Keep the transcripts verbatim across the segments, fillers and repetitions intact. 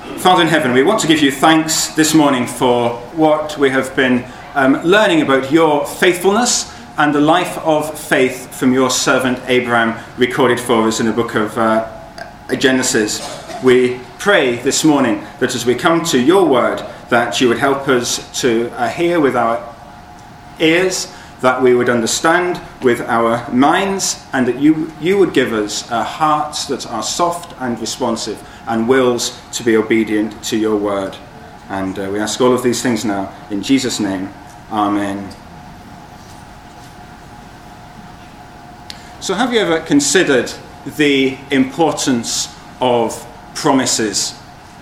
Father in heaven, we want to give you thanks this morning for what we have been um, learning about your faithfulness and the life of faith from your servant Abraham, recorded for us in the book of uh, Genesis. We pray this morning that as we come to your word, that you would help us to uh, hear with our ears, that we would understand with our minds, and that you, you would give us uh, hearts that are soft and responsive and wills to be obedient to your word. And uh, we ask all of these things now in Jesus' name. Amen. So have you ever considered the importance of promises?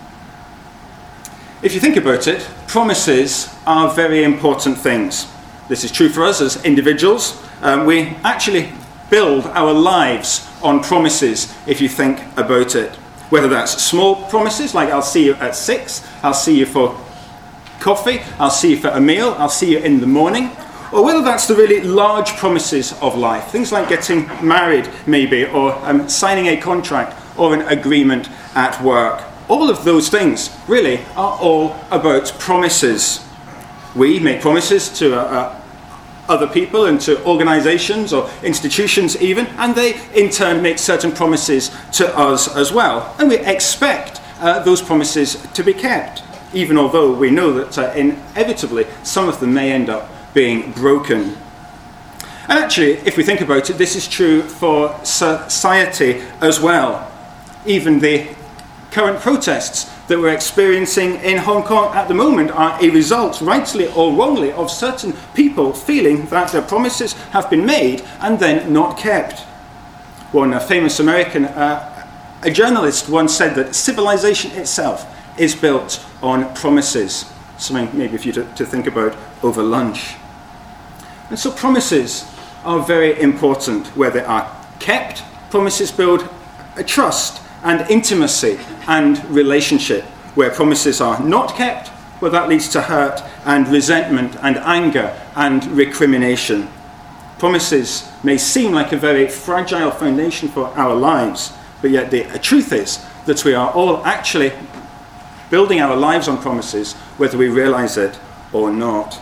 If you think about it, promises are very important things. This is true for us as individuals. Um, we actually build our lives on promises, if you think about it. Whether that's small promises, like I'll see you at six, I'll see you for coffee, I'll see you for a meal, I'll see you in the morning. Or whether that's the really large promises of life, things like getting married maybe, or um, signing a contract or an agreement at work. All of those things really are all about promises. We make promises to uh, uh, other people and to organizations or institutions even, and they in turn make certain promises to us as well. And we expect uh, those promises to be kept, even although we know that uh, inevitably some of them may end up being broken. And actually, if we think about it, this is true for society as well. Even the current protests that we're experiencing in Hong Kong at the moment are a result, rightly or wrongly, of certain people feeling that their promises have been made and then not kept. One famous American uh, a journalist once said that civilization itself is built on promises. Something maybe for you to, to think about over lunch. And so promises are very important. Where they are kept, promises build a trust and intimacy and relationship. Where promises are not kept, well, that leads to hurt and resentment and anger and recrimination. Promises may seem like a very fragile foundation for our lives, but yet the truth is that we are all actually building our lives on promises, whether we realize it or not.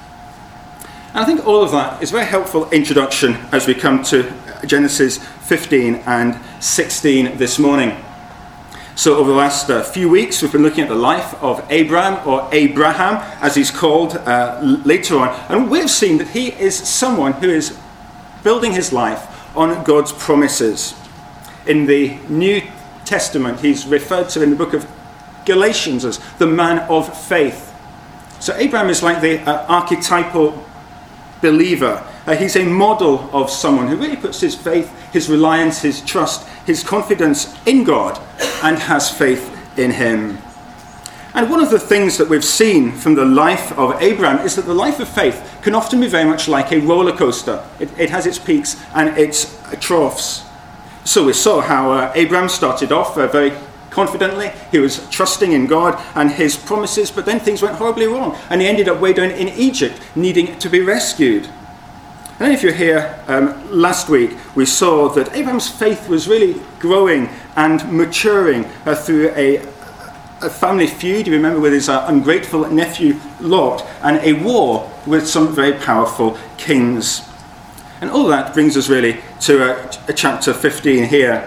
And I think all of that is a very helpful introduction as we come to Genesis fifteen and sixteen this morning. So over the last uh, few weeks, we've been looking at the life of Abraham, or Abraham, as he's called uh, later on. And we've seen that he is someone who is building his life on God's promises. In the New Testament, he's referred to in the book of Galatians as the man of faith. So Abraham is like the uh, archetypal believer. Uh, he's a model of someone who really puts his faith, his reliance, his trust, his confidence in God and has faith in him. And one of the things that we've seen from the life of Abraham is that the life of faith can often be very much like a roller coaster. It, it has its peaks and its troughs. So we saw how uh, Abraham started off uh, very confidently. He was trusting in God and his promises, but then things went horribly wrong, and he ended up way down in Egypt, needing to be rescued. And then if you're here um, last week, we saw that Abraham's faith was really growing and maturing uh, through a, a family feud, you remember, with his uh, ungrateful nephew Lot, and a war with some very powerful kings. And all that brings us really to uh, a chapter fifteen here.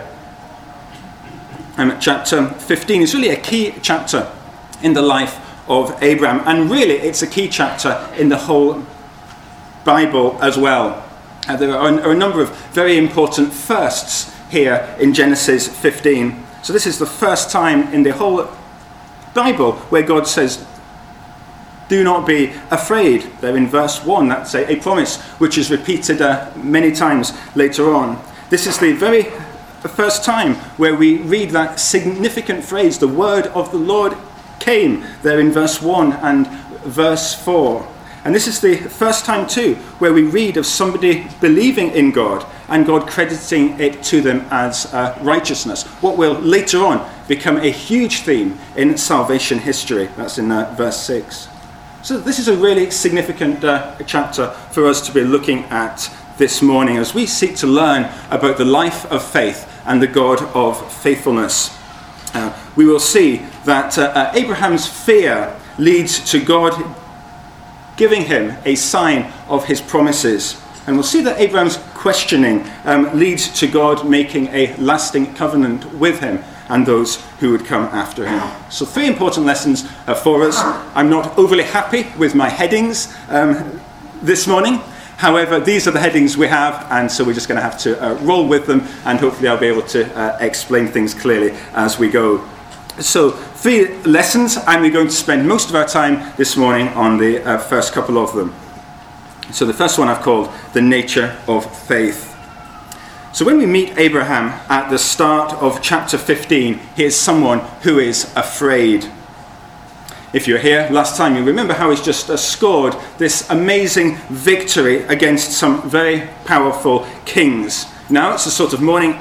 Um, chapter fifteen is really a key chapter in the life of Abraham, and really it's a key chapter in the whole Bible as well. Uh, there are, are a number of very important firsts here in Genesis fifteen. So this is the first time in the whole Bible where God says, do not be afraid. There in verse one, that's a, a promise which is repeated uh, many times later on. This is the very first time where we read that significant phrase, the word of the Lord came, there in verse one and verse four. And this is the first time too where we read of somebody believing in God and God crediting it to them as uh, righteousness, what will later on become a huge theme in salvation history. That's in uh, verse six. So this is a really significant uh, chapter for us to be looking at this morning as we seek to learn about the life of faith and the God of faithfulness. Uh, we will see that uh, uh, Abraham's fear leads to God giving him a sign of his promises. And we'll see that Abraham's questioning um, leads to God making a lasting covenant with him and those who would come after him. So three important lessons uh, for us. I'm not overly happy with my headings um, this morning. However, these are the headings we have, and so we're just going to have to uh, roll with them, and hopefully I'll be able to uh, explain things clearly as we go. So, three lessons, and we're going to spend most of our time this morning on the uh, first couple of them. So the first one I've called the nature of faith. So when we meet Abraham at the start of chapter fifteen, he is someone who is afraid. If you were here last time, you remember how he's just uh, scored this amazing victory against some very powerful kings. Now it's a sort of morning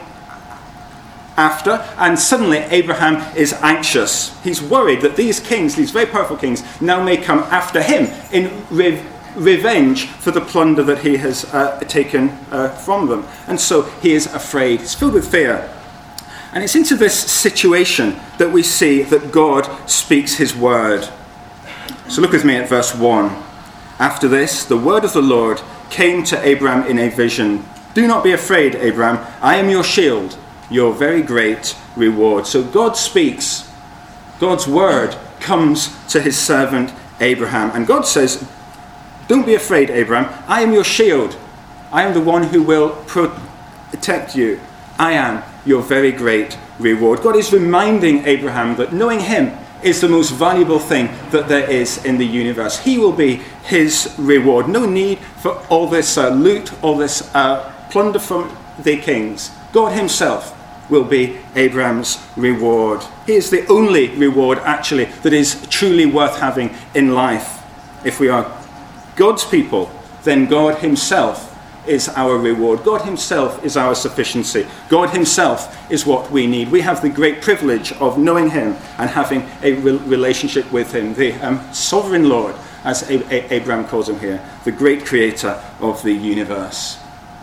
after, and suddenly Abraham is anxious. He's worried that these kings, these very powerful kings, now may come after him in re- revenge for the plunder that he has uh, taken uh, from them. And so he is afraid. He's filled with fear. And it's into this situation that we see that God speaks his word. So look with me at verse one. After this, the word of the Lord came to Abraham in a vision. Do not be afraid, Abraham. I am your shield, your very great reward. So God speaks. God's word comes to his servant Abraham. And God says, don't be afraid, Abraham. I am your shield. I am the one who will protect you. I am your very great reward. God is reminding Abraham that knowing him is the most valuable thing that there is in the universe. He will be his reward. No need for all this uh, loot, all this uh, plunder from the kings. God himself will be Abraham's reward. He is the only reward, actually, that is truly worth having in life. If we are God's people, then God himself is our reward. God himself is our sufficiency. God himself is what we need. We have the great privilege of knowing him and having a re- relationship with him, the um, sovereign Lord, as a- a- Abraham calls him here, the great creator of the universe.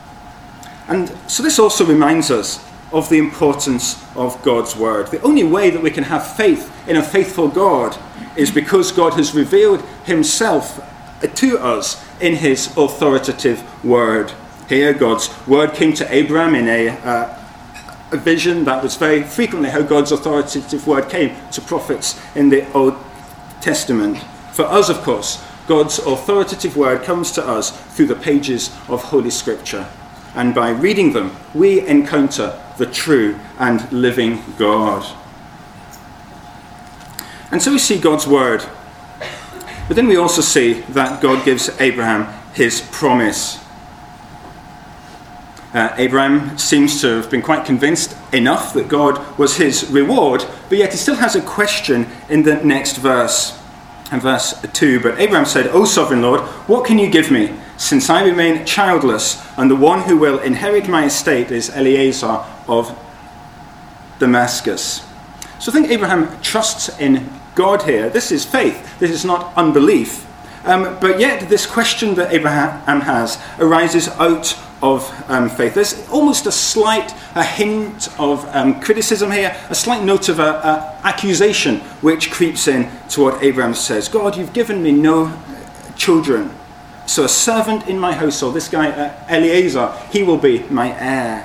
And so this also reminds us of the importance of God's word. The only way that we can have faith in a faithful God is because God has revealed himself to us in his authoritative word. Here, God's word came to Abraham in a, uh, a vision. That was very frequently how God's authoritative word came to prophets in the Old Testament. For us, of course, God's authoritative word comes to us through the pages of Holy Scripture. And by reading them, we encounter the true and living God. And so we see God's word. But then we also see that God gives Abraham his promise. Uh, Abraham seems to have been quite convinced enough that God was his reward, but yet he still has a question in the next verse. In verse two, but Abraham said, O sovereign Lord, what can you give me, since I remain childless, and the one who will inherit my estate is Eliezer of Damascus? So I think Abraham trusts in God here. This is faith. This is not unbelief. Um, but yet this question that Abraham has arises out of um, faith. There's almost a slight a hint of um, criticism here, a slight note of a, a accusation which creeps in to what Abraham says. God, you've given me no children. So a servant in my household, this guy uh, Eliezer, he will be my heir.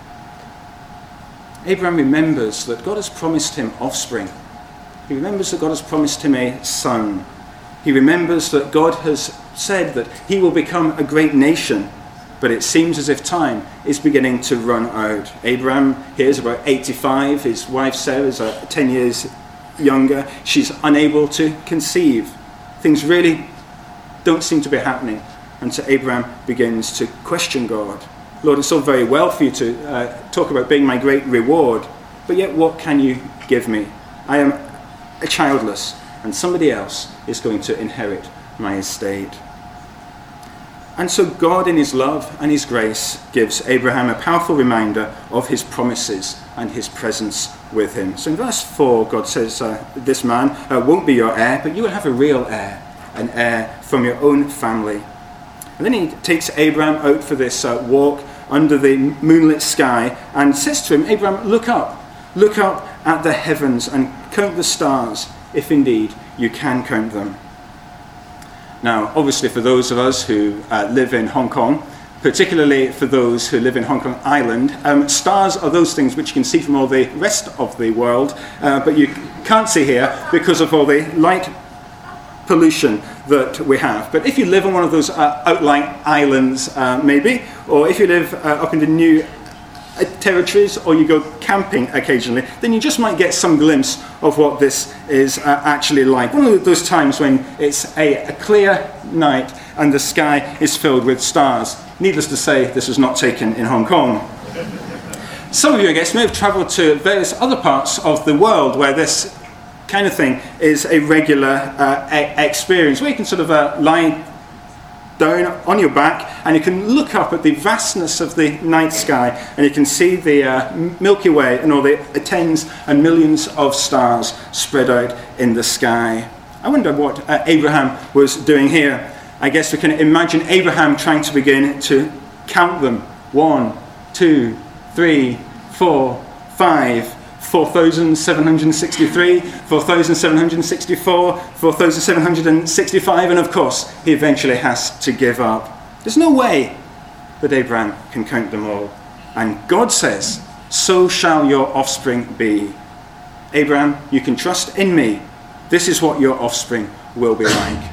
Abraham remembers that God has promised him offspring. He remembers that God has promised him a son. He remembers that God has said that he will become a great nation. But it seems as if time is beginning to run out. Abraham here is about eighty-five. His wife Sarah is uh, ten years younger. She's unable to conceive. Things really don't seem to be happening. And so Abraham begins to question God. Lord, it's all very well for you to uh, talk about being my great reward, but yet what can you give me? I am a childless, and somebody else is going to inherit my estate. And so God, in his love and his grace, gives Abraham a powerful reminder of his promises and his presence with him. So in verse four, God says, uh, this man uh, won't be your heir, but you will have a real heir, an heir from your own family. And then he takes Abraham out for this uh, walk under the moonlit sky and says to him, Abraham, look up, look up at the heavens and count the stars, if indeed you can count them. Now, obviously for those of us who uh, live in Hong Kong, particularly for those who live in Hong Kong Island, um, stars are those things which you can see from all the rest of the world, uh, but you can't see here because of all the light pollution that we have. But if you live on one of those uh, outlying islands, uh, maybe, or if you live uh, up in the new uh, territories, or you go camping occasionally, then you just might get some glimpse of what this is uh, actually like. One of those times when it's a, a clear night and the sky is filled with stars. Needless to say, this was not taken in Hong Kong. Some of you, I guess, may have travelled to various other parts of the world where this kind of thing is a regular uh, a- experience, where you can sort of uh, lie down on your back and you can look up at the vastness of the night sky and you can see the uh, Milky Way and all the tens and millions of stars spread out in the sky. I wonder what uh, Abraham was doing here. I guess we can imagine Abraham trying to begin to count them. One, two, three, four, five, four thousand seven hundred sixty-three, four thousand seven hundred sixty-four, four thousand seven hundred sixty-five, and of course he eventually has to give up. There's no way that Abraham can count them all. And God says, so shall your offspring be. Abraham, you can trust in me. This is what your offspring will be like.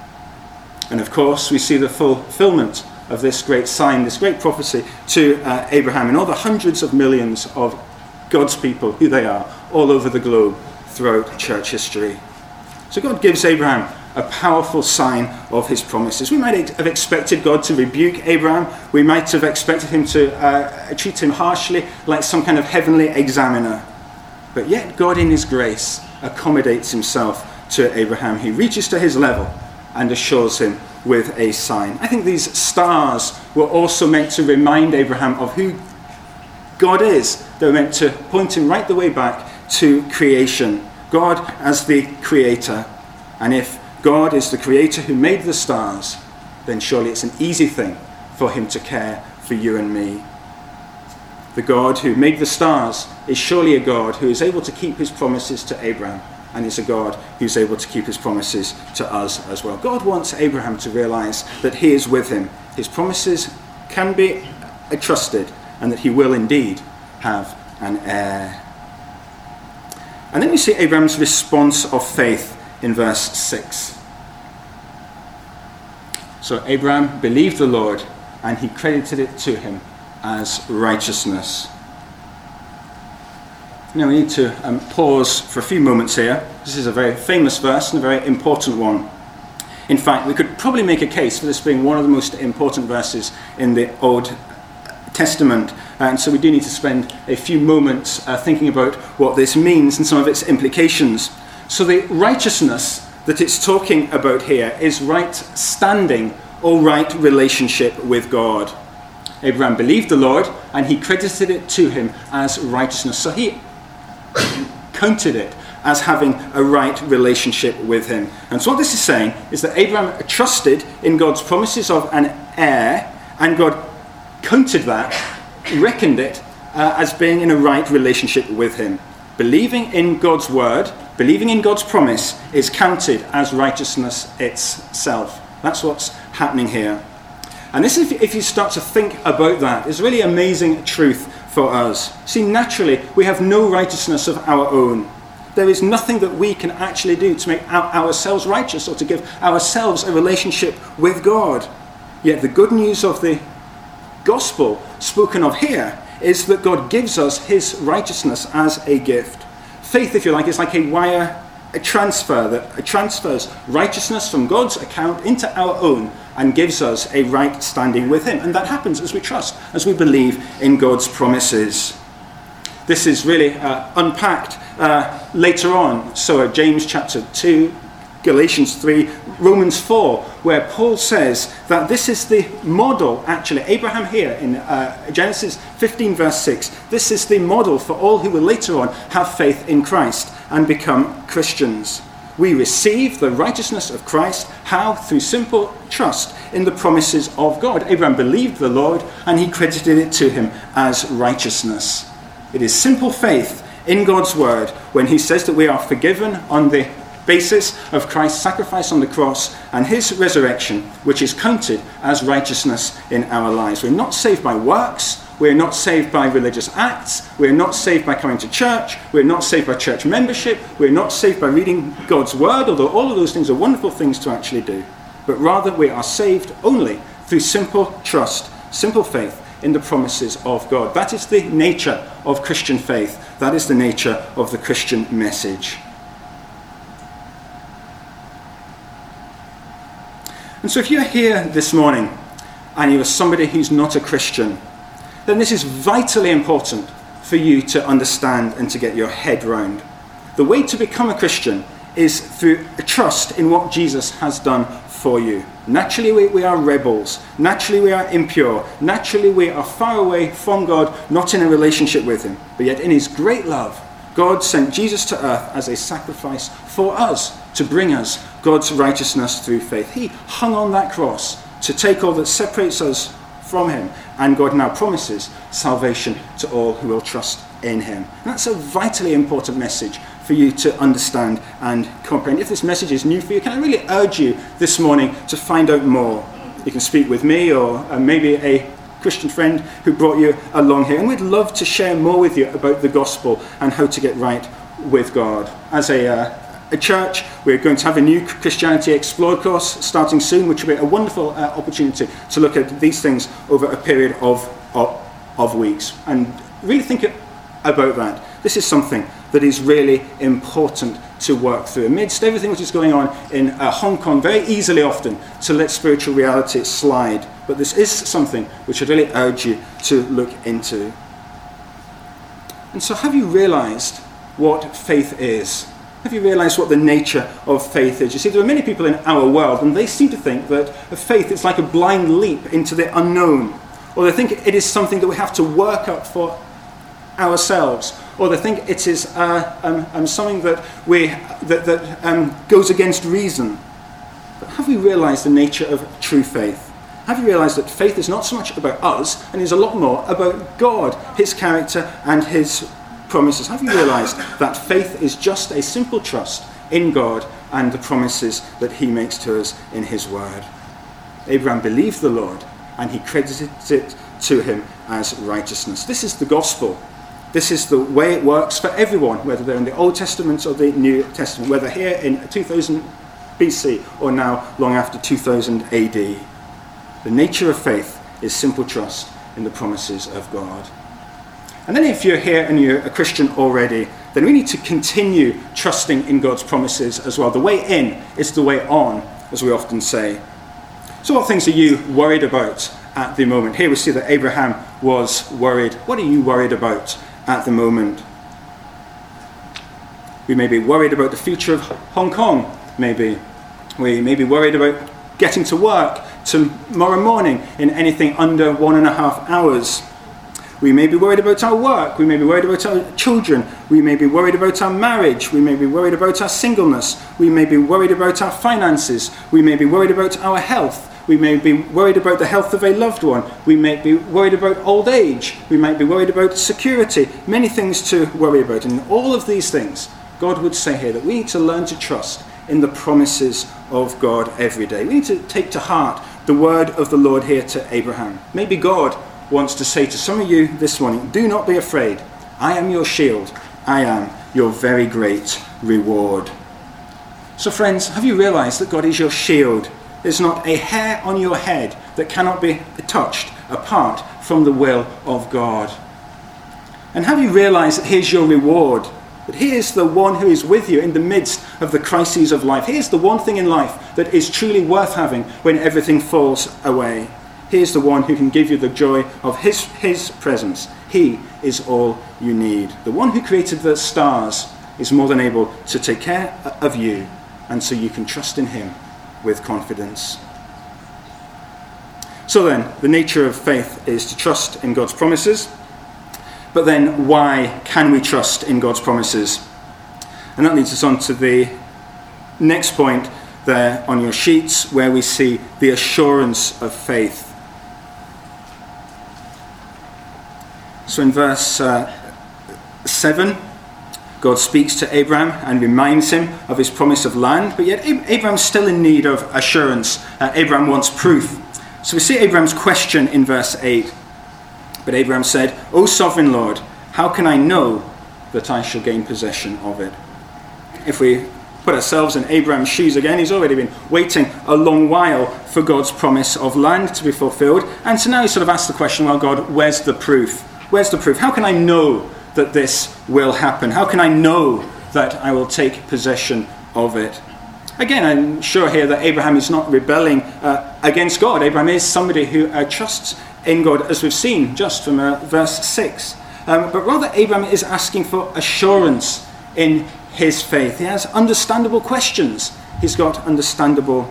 And of course, we see the fulfillment of this great sign, this great prophecy to uh, Abraham and all the hundreds of millions of God's people, who they are, all over the globe throughout church history. So God gives Abraham a powerful sign of his promises. We might have expected God to rebuke Abraham. We might have expected him to uh, treat him harshly, like some kind of heavenly examiner. But yet God in his grace accommodates himself to Abraham. He reaches to his level and assures him with a sign. I think these stars were also meant to remind Abraham of who God is. They were meant to point him right the way back to creation. God as the creator. And if God is the creator who made the stars, then surely it's an easy thing for him to care for you and me. The God who made the stars is surely a God who is able to keep his promises to Abraham, and is a God who's able to keep his promises to us as well. God wants Abraham to realize that he is with him. His promises can be trusted, and that he will indeed have an heir. And then we see Abraham's response of faith in verse six. So Abraham believed the Lord, and he credited it to him as righteousness. Now we need to um, pause for a few moments here. This is a very famous verse and a very important one. In fact, we could probably make a case for this being one of the most important verses in the Old Testament. And so we do need to spend a few moments uh, thinking about what this means and some of its implications. So the righteousness that it's talking about here is right standing or right relationship with God. Abraham believed the Lord and he credited it to him as righteousness. So he counted it as having a right relationship with him. And so what this is saying is that Abraham trusted in God's promises of an heir, and God counted that, reckoned it uh, as being in a right relationship with him. Believing in God's word, believing in God's promise is counted as righteousness itself. That's what's happening here. And this, if, if you start to think about that, is really amazing truth for us. See, naturally, we have no righteousness of our own. There is nothing that we can actually do to make our, ourselves righteous or to give ourselves a relationship with God. Yet the good news of the gospel spoken of here is that God gives us his righteousness as a gift. Faith, if you like, is like a wire a transfer that transfers righteousness from God's account into our own and gives us a right standing with him. And that happens as we trust, as we believe in God's promises. This is really uh, unpacked uh, later on. So uh, James chapter two, Galatians three, Romans four, where Paul says that this is the model, actually, Abraham here in uh, Genesis fifteen verse six, this is the model for all who will later on have faith in Christ and become Christians. We receive the righteousness of Christ. How? Through simple trust in the promises of God. Abraham believed the Lord and he credited it to him as righteousness. It is simple faith in God's word when he says that we are forgiven on the basis of Christ's sacrifice on the cross and his resurrection, which is counted as righteousness in our lives. We're not saved by works. We're not saved by religious acts. We're not saved by coming to church. We're not saved by church membership. We're not saved by reading God's word, although all of those things are wonderful things to actually do. But rather, we are saved only through simple trust, simple faith in the promises of God. That is the nature of Christian faith. That is the nature of the Christian message. And so if you're here this morning and you're somebody who's not a Christian, then this is vitally important for you to understand and to get your head round. The way to become a Christian is through a trust in what Jesus has done for you. Naturally we, we are rebels. Naturally we are impure. Naturally we are far away from God, not in a relationship with him. But yet in his great love, God sent Jesus to earth as a sacrifice for us, to bring us God's righteousness through faith. He hung on that cross to take all that separates us from him, and God now promises salvation to all who will trust in him. And that's a vitally important message for you to understand and comprehend. If this message is new for you, can I really urge you this morning to find out more? You can speak with me or uh, maybe a Christian friend who brought you along here, and we'd love to share more with you about the gospel and how to get right with God. As a uh, A church, we're going to have a new Christianity Explored course starting soon, which will be a wonderful uh, opportunity to look at these things over a period of, of, of weeks. And really think about that. This is something that is really important to work through. Amidst everything which is going on in uh, Hong Kong, very easily often to let spiritual reality slide. But this is something which I'd really urge you to look into. And so have you realized what faith is? Have you realised what the nature of faith is? You see, there are many people in our world, and they seem to think that faith is like a blind leap into the unknown. Or they think it is something that we have to work up for ourselves. Or they think it is uh, um, um, something that, we, that, that um, goes against reason. But have we realised the nature of true faith? Have you realised that faith is not so much about us, and is a lot more about God, his character, and his promises? Have you realized that faith is just a simple trust in God and the promises that he makes to us in his word? Abraham believed the Lord and he credited it to him as righteousness. This is the gospel. This is the way it works for everyone, whether they're in the Old Testament or the New Testament, whether here in two thousand B C or now long after two thousand A D. The nature of faith is simple trust in the promises of God. And then if you're here and you're a Christian already, then we need to continue trusting in God's promises as well. The way in is the way on, as we often say. So what things are you worried about at the moment? Here we see that Abraham was worried. What are you worried about at the moment? We may be worried about the future of Hong Kong, maybe. We may be worried about getting to work tomorrow morning in anything under one and a half hours. We may be worried about our work. We may be worried about our children. We may be worried about our marriage. We may be worried about our singleness. We may be worried about our finances. We may be worried about our health. We may be worried about the health of a loved one. We may be worried about old age. We might be worried about security. Many things to worry about. And all of these things, God would say here that we need to learn to trust in the promises of God every day. We need to take to heart the word of the Lord here to Abraham. Maybe God wants to say to some of you this morning, do not be afraid. I am your shield. I am your very great reward. So friends, have you realized that God is your shield? There's not a hair on your head that cannot be touched apart from the will of God. And have you realized that here's your reward? That he is the one who is with you in the midst of the crises of life. He is the one thing in life that is truly worth having when everything falls away. He is the one who can give you the joy of his, his presence. He is all you need. The one who created the stars is more than able to take care of you, and so you can trust in him with confidence. So then, the nature of faith is to trust in God's promises. But then, why can we trust in God's promises? And that leads us on to the next point there on your sheets, where we see the assurance of faith. So in verse uh, seven, God speaks to Abraham and reminds him of his promise of land, but yet Abraham's still in need of assurance. Uh, Abraham wants proof. So we see Abraham's question in verse eight. But Abraham said, O sovereign Lord, how can I know that I shall gain possession of it? If we put ourselves in Abraham's shoes again, he's already been waiting a long while for God's promise of land to be fulfilled. And so now he sort of asks the question, well, God, where's the proof? Where's the proof? How can I know that this will happen? How can I know that I will take possession of it? Again, I'm sure here that Abraham is not rebelling uh, against God. Abraham is somebody who uh, trusts in God, as we've seen just from uh, verse six. Um, but rather, Abraham is asking for assurance in his faith. He has understandable questions. He's got understandable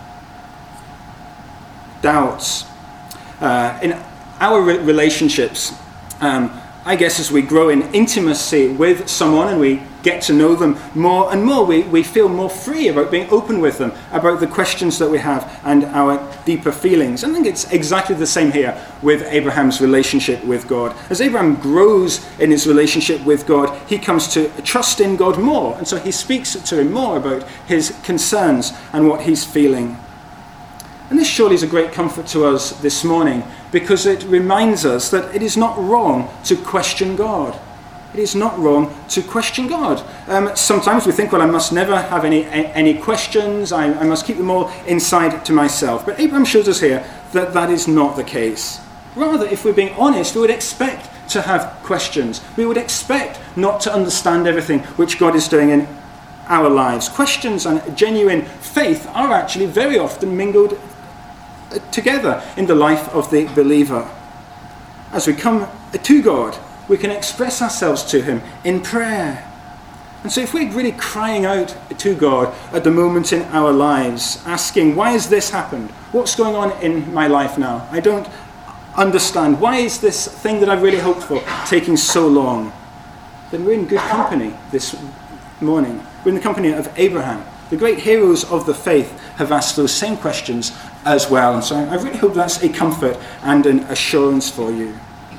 doubts. Uh, in our re- relationships, um, I guess as we grow in intimacy with someone and we get to know them more and more, we, we feel more free about being open with them, about the questions that we have and our deeper feelings. I think it's exactly the same here with Abraham's relationship with God. As Abraham grows in his relationship with God, he comes to trust in God more, and so he speaks to him more about his concerns and what he's feeling. And this surely is a great comfort to us this morning, because it reminds us that it is not wrong to question God. It is not wrong to question God. Um, sometimes we think, well, I must never have any any questions. I, I must keep them all inside to myself. But Abraham shows us here that that is not the case. Rather, if we're being honest, we would expect to have questions. We would expect not to understand everything which God is doing in our lives. Questions and genuine faith are actually very often mingled together in the life of the believer. As we come to God, we can express ourselves to him in prayer. And so if we're really crying out to God at the moment in our lives, asking, why has this happened? What's going on in my life now? I don't understand. Why is this thing that I've really hoped for taking so long? Then we're in good company this morning. We're in the company of Abraham. The great heroes of the faith have asked those same questions as well. And so I really hope that's a comfort and an assurance for you.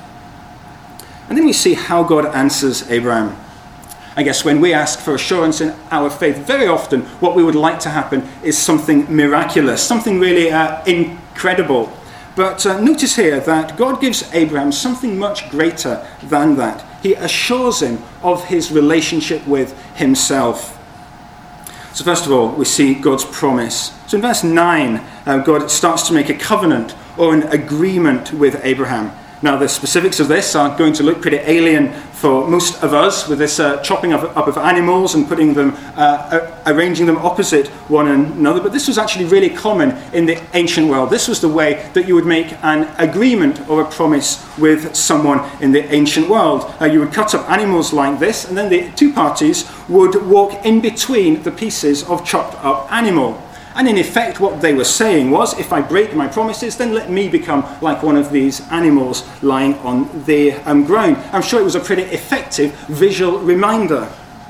And then we see how God answers Abraham. I guess when we ask for assurance in our faith, very often what we would like to happen is something miraculous, something really uh, incredible. But uh, notice here that God gives Abraham something much greater than that. He assures him of his relationship with himself. So first of all, we see God's promise. So in verse nine, uh, God starts to make a covenant or an agreement with Abraham. Now, the specifics of this are going to look pretty alien for most of us, with this uh, chopping up, up of animals and putting them, uh, arranging them opposite one another. But this was actually really common in the ancient world. This was the way that you would make an agreement or a promise with someone in the ancient world. Uh, you would cut up animals like this, and then the two parties would walk in between the pieces of chopped up animal. And in effect, what they were saying was, if I break my promises, then let me become like one of these animals lying on the um, ground. I'm sure it was a pretty effective visual reminder.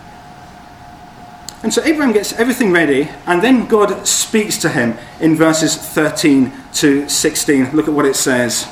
And so Abraham gets everything ready, and then God speaks to him in verses thirteen to sixteen. Look at what it says.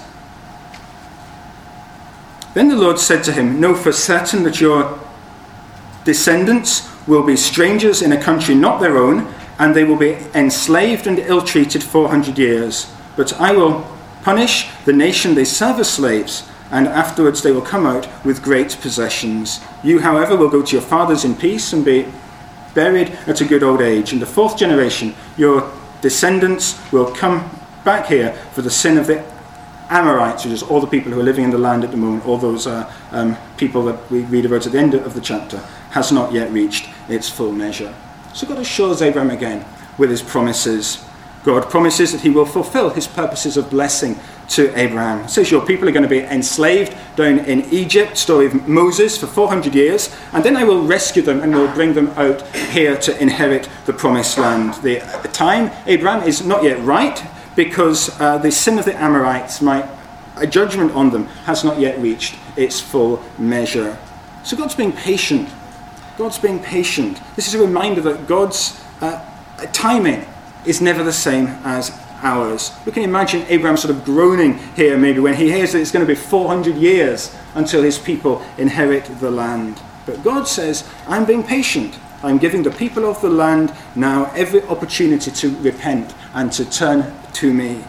Then the Lord said to him, know for certain that your descendants will be strangers in a country not their own, and they will be enslaved and ill-treated four hundred years. But I will punish the nation they serve as slaves, and afterwards they will come out with great possessions. You, however, will go to your fathers in peace and be buried at a good old age. In the fourth generation, your descendants will come back here, for the sin of the Amorites, which is all the people who are living in the land at the moment, all those uh, um, people that we read about at the end of the chapter, has not yet reached its full measure. So God assures Abraham again with his promises. God promises that he will fulfill his purposes of blessing to Abraham. He says your people are going to be enslaved down in Egypt, story of Moses, for four hundred years, and then I will rescue them and will bring them out here to inherit the promised land. The, the time, Abraham, is not yet right, because uh, the sin of the Amorites, my, a judgment on them, has not yet reached its full measure. So God's being patient. God's being patient. This is a reminder that God's uh, timing is never the same as ours. We can imagine Abraham sort of groaning here maybe when he hears that it's going to be four hundred years until his people inherit the land. But God says, I'm being patient. I'm giving the people of the land now every opportunity to repent and to turn to me.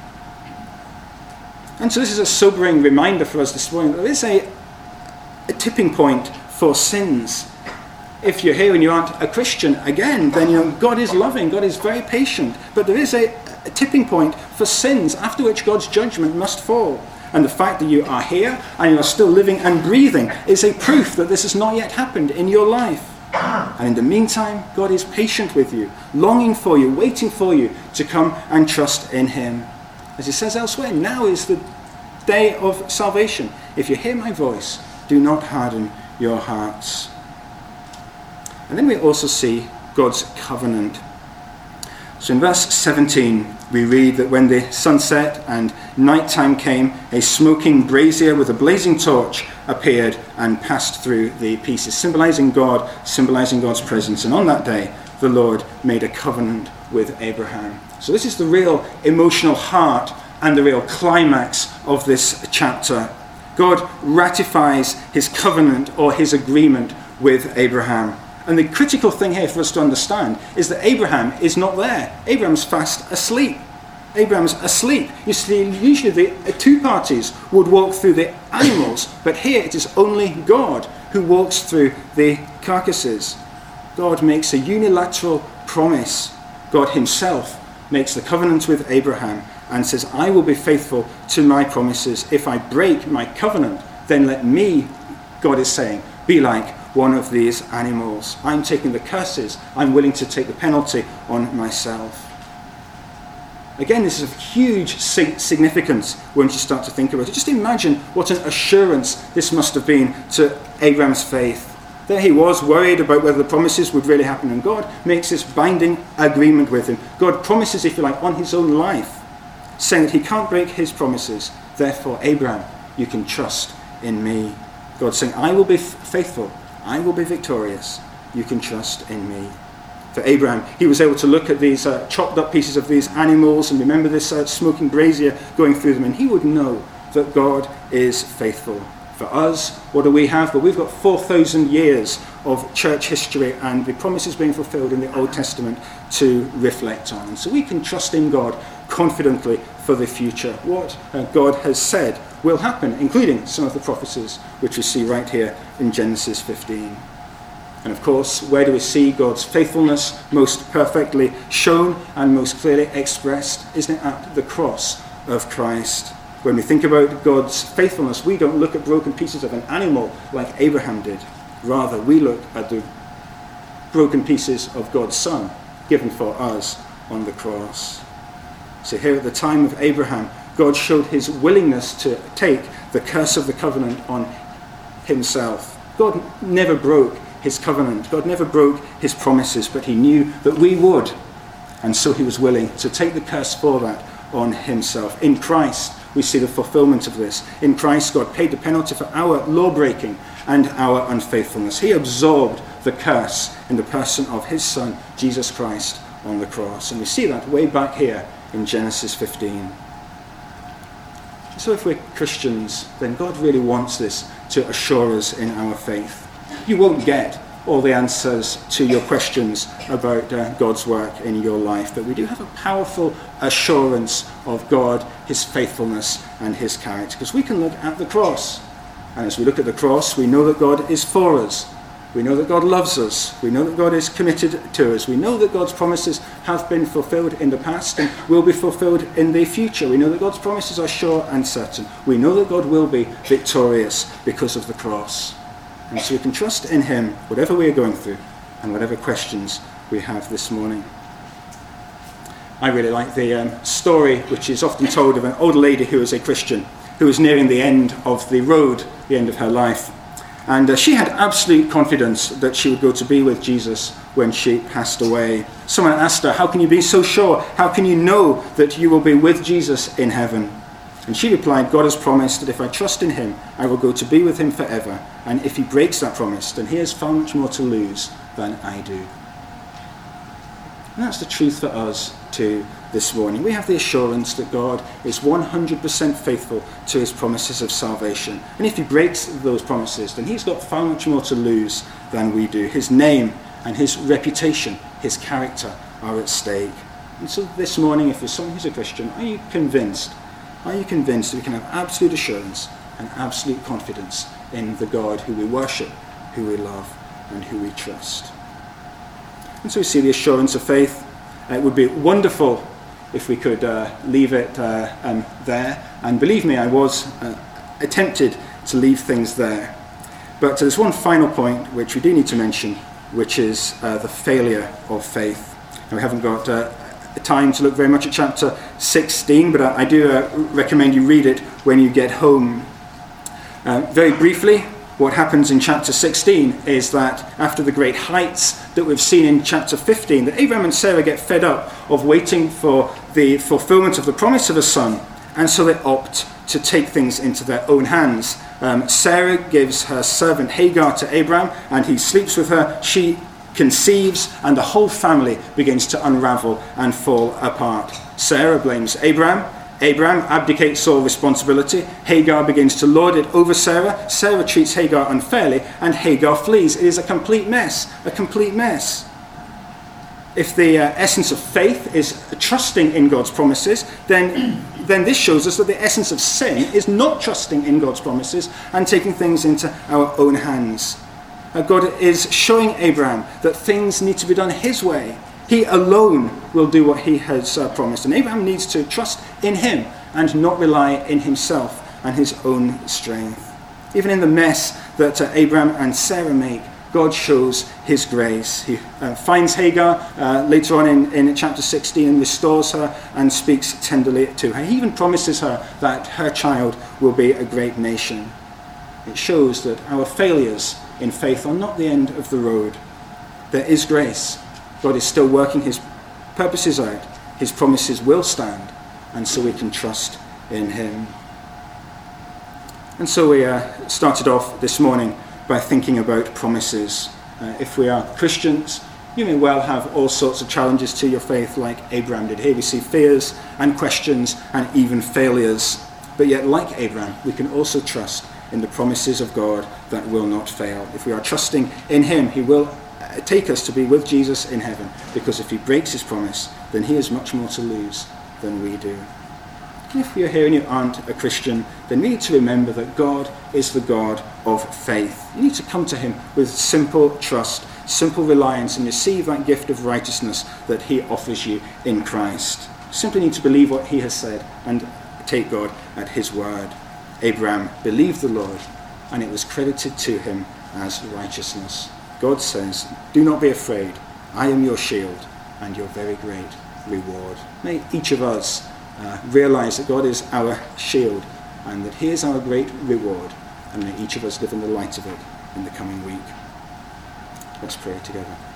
And so this is a sobering reminder for us this morning. There is a, a tipping point for sins. If you're here and you aren't a Christian, again, then you know God is loving, God is very patient. But there is a, a tipping point for sins after which God's judgment must fall. And the fact that you are here and you are still living and breathing is a proof that this has not yet happened in your life. And in the meantime, God is patient with you, longing for you, waiting for you to come and trust in him. As he says elsewhere, now is the day of salvation. If you hear my voice, do not harden your hearts. And then we also see God's covenant. So in verse seventeen, we read that when the sun set and nighttime came, a smoking brazier with a blazing torch appeared and passed through the pieces, symbolizing God, symbolizing God's presence. And on that day, the Lord made a covenant with Abraham. So this is the real emotional heart and the real climax of this chapter. God ratifies his covenant or his agreement with Abraham. And the critical thing here for us to understand is that Abraham is not there. Abraham's fast asleep. Abraham's asleep. You see, usually the two parties would walk through the animals, but here it is only God who walks through the carcasses. God makes a unilateral promise. God himself makes the covenant with Abraham and says, I will be faithful to my promises. If I break my covenant, then let me, God is saying, be like one of these animals. I'm taking the curses. I'm willing to take the penalty on myself. Again, this is of huge significance when you start to think about it. Just imagine what an assurance this must have been to Abraham's faith. There he was, worried about whether the promises would really happen, and God makes this binding agreement with him. God promises, if you like, on his own life, saying that he can't break his promises. Therefore, Abraham, you can trust in me. God saying, I will be faithful. I will be victorious. You can trust in me. For Abraham, he was able to look at these uh, chopped up pieces of these animals and remember this uh, smoking brazier going through them, and he would know that God is faithful. For us, what do we have? Well, we've got four thousand years of church history and the promises being fulfilled in the Old Testament to reflect on. And so we can trust in God confidently for the future. What uh, God has said will happen, including some of the prophecies which we see right here in Genesis fifteen. And of course, where do we see God's faithfulness most perfectly shown and most clearly expressed? Isn't it at the cross of Christ? When we think about God's faithfulness, we don't look at broken pieces of an animal like Abraham did. Rather, we look at the broken pieces of God's Son given for us on the cross. So here at the time of Abraham, God showed his willingness to take the curse of the covenant on himself. God never broke his covenant. God never broke his promises, but he knew that we would. And so he was willing to take the curse for that on himself. In Christ, we see the fulfillment of this. In Christ, God paid the penalty for our law-breaking and our unfaithfulness. He absorbed the curse in the person of his Son, Jesus Christ, on the cross. And we see that way back here in Genesis fifteen. So if we're Christians, then God really wants this to assure us in our faith. You won't get all the answers to your questions about uh, God's work in your life, but we do have a powerful assurance of God, his faithfulness and his character, because we can look at the cross. And as we look at the cross, we know that God is for us. We know that God loves us. We know that God is committed to us. We know that God's promises have been fulfilled in the past and will be fulfilled in the future. We know that God's promises are sure and certain. We know that God will be victorious because of the cross. And so we can trust in him, whatever we are going through and whatever questions we have this morning. I really like the um, story which is often told of an old lady who was a Christian, who was nearing the end of the road, the end of her life. And uh, she had absolute confidence that she would go to be with Jesus when she passed away. Someone asked her, how can you be so sure? How can you know that you will be with Jesus in heaven? And she replied, God has promised that if I trust in him, I will go to be with him forever. And if he breaks that promise, then he has far much more to lose than I do. And that's the truth for us too this morning. We have the assurance that God is one hundred percent faithful to his promises of salvation. And if he breaks those promises, then he's got far much more to lose than we do. His name and his reputation, his character are at stake. And so this morning, if you're someone who's a Christian, are you convinced? Are you convinced that we can have absolute assurance and absolute confidence in the God who we worship, who we love, and who we trust? And so we see the assurance of faith. Uh, it would be wonderful if we could uh, leave it uh, um, there. And believe me, I was uh, tempted to leave things there. But there's one final point which we do need to mention, which is uh, the failure of faith. And we haven't got uh, time to look very much at chapter sixteen, but I, I do uh, recommend you read it when you get home. Uh, very briefly, what happens in chapter sixteen is that after the great heights that we've seen in chapter fifteen, that Abraham and Sarah get fed up of waiting for the fulfillment of the promise of a son, and so they opt to take things into their own hands. Um, Sarah gives her servant Hagar to Abraham, and he sleeps with her. She conceives, and the whole family begins to unravel and fall apart. Sarah blames Abraham. Abraham abdicates all responsibility. Hagar begins to lord it over Sarah. Sarah treats Hagar unfairly, and Hagar flees. It is a complete mess, a complete mess. If the uh, essence of faith is trusting in God's promises, then, then this shows us that the essence of sin is not trusting in God's promises and taking things into our own hands. Uh, God is showing Abraham that things need to be done his way. He alone will do what he has uh, promised. And Abraham needs to trust in him and not rely in himself and his own strength. Even in the mess that uh, Abraham and Sarah make, God shows his grace. He uh, finds Hagar uh, later on in, in chapter sixteen and restores her and speaks tenderly to her. He even promises her that her child will be a great nation. It shows that our failures in faith are not the end of the road. There is grace. God is still working his purposes out. His promises will stand, and so we can trust in him. And so we uh, started off this morning by thinking about promises. Uh, if we are Christians, you may well have all sorts of challenges to your faith like Abraham did. Here we see fears and questions and even failures. But yet, like Abraham, we can also trust in the promises of God that will not fail. If we are trusting in him, he will take us to be with Jesus in heaven, because if he breaks his promise, then he has much more to lose than we do. And if you're here and you aren't a Christian, then we need to remember that God is the God of faith. You need to come to him with simple trust, simple reliance, and receive that gift of righteousness that he offers you in Christ. You simply need to believe what he has said and take God at his word. Abraham believed the Lord, and it was credited to him as righteousness. God says, "Do not be afraid. I am your shield and your very great reward." May each of us uh, realize that God is our shield and that he is our great reward, and may each of us live in the light of it in the coming week. Let's pray together.